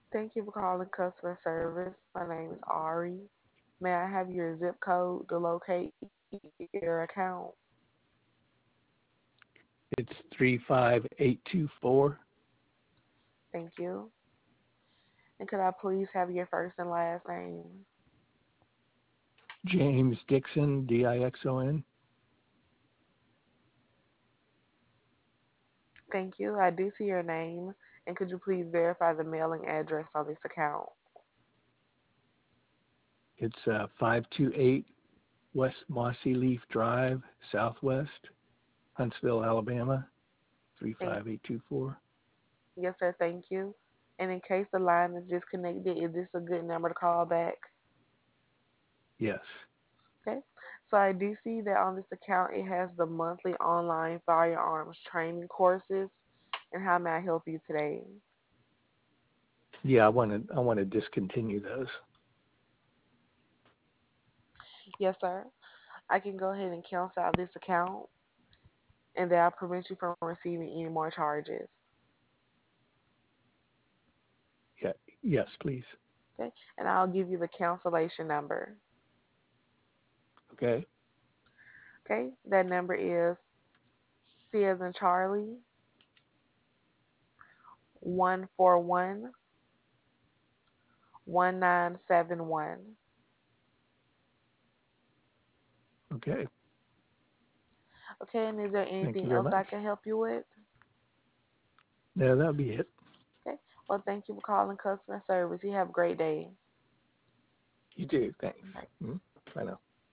Thank you for calling customer service. My name is Ari. May I have your zip code to locate your account? It's 35824. Thank you. And could I please have your first and last name? James Dixon, Dixon. Thank you. I do see your name. And could you please verify the mailing address on this account? It's 528 West Mossy Leaf Drive, Southwest, Huntsville, Alabama, Thank 35824. Yes, sir. Thank you. And in case the line is disconnected, is this a good number to call back? Yes. Okay. So I do see that on this account it has the monthly online firearms training courses. And how may I help you today? Yeah, I want to discontinue those. Yes, sir. I can go ahead and cancel out this account, and that'll prevent you from receiving any more charges. Yeah. Yes, please. Okay. And I'll give you the cancellation number. Okay. Okay. That number is C as in Charlie 141-1971. Okay. Okay. And is there Thank you anything very else much. I can help you with? Yeah, that'll be it. Okay. Well, thank you for calling customer service. You have a great day. You do. Thanks. Bye. Bye now.